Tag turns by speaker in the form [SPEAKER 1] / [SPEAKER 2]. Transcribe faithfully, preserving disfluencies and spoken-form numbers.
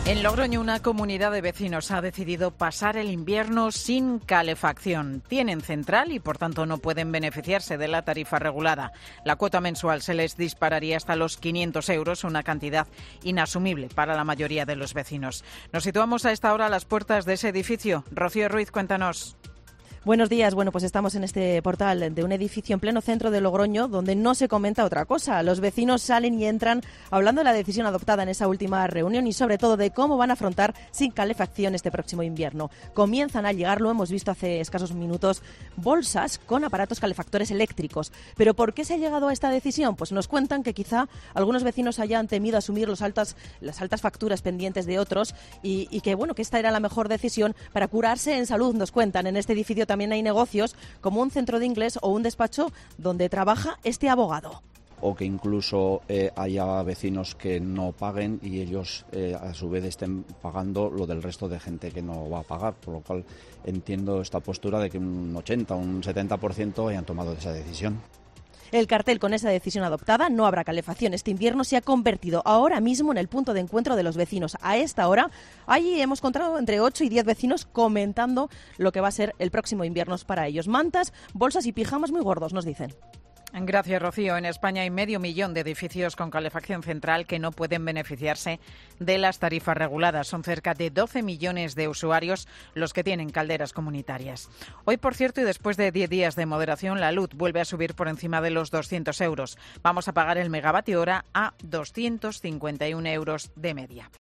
[SPEAKER 1] En Logroño, una comunidad de vecinos ha decidido pasar el invierno sin calefacción. Tienen central y, por tanto, no pueden beneficiarse de la tarifa regulada. La cuota mensual se les dispararía hasta los quinientos euros, una cantidad inasumible para la mayoría de los vecinos. Nos situamos a esta hora a las puertas de ese edificio. Rocío Ruiz, cuéntanos.
[SPEAKER 2] Buenos días. Bueno, pues estamos en este portal de un edificio en pleno centro de Logroño donde no se comenta otra cosa. Los vecinos salen y entran hablando de la decisión adoptada en esa última reunión y sobre todo de cómo van a afrontar sin calefacción este próximo invierno. Comienzan a llegar, lo hemos visto hace escasos minutos, bolsas con aparatos calefactores eléctricos. ¿Pero por qué se ha llegado a esta decisión? Pues nos cuentan que quizá algunos vecinos hayan temido asumir los altas, las altas facturas pendientes de otros y, y que, bueno, que esta era la mejor decisión para curarse en salud. Nos cuentan, en este edificio también También hay negocios como un centro de inglés o un despacho donde trabaja este abogado.
[SPEAKER 3] O que incluso eh, haya vecinos que no paguen y ellos eh, a su vez estén pagando lo del resto de gente que no va a pagar, por lo cual entiendo esta postura de que un ochenta o un setenta por ciento hayan tomado esa decisión.
[SPEAKER 2] El cartel con esa decisión adoptada, no habrá calefacción este invierno, se ha convertido ahora mismo en el punto de encuentro de los vecinos. A esta hora, allí hemos encontrado entre ocho y diez vecinos comentando lo que va a ser el próximo invierno para ellos. Mantas, bolsas y pijamas muy gordos, nos dicen.
[SPEAKER 1] Gracias, Rocío. En España hay medio millón de edificios con calefacción central que no pueden beneficiarse de las tarifas reguladas. Son cerca de doce millones de usuarios los que tienen calderas comunitarias. Hoy, por cierto, y después de diez días de moderación, la luz vuelve a subir por encima de los doscientos euros. Vamos a pagar el megavatio hora a doscientos cincuenta y un euros de media.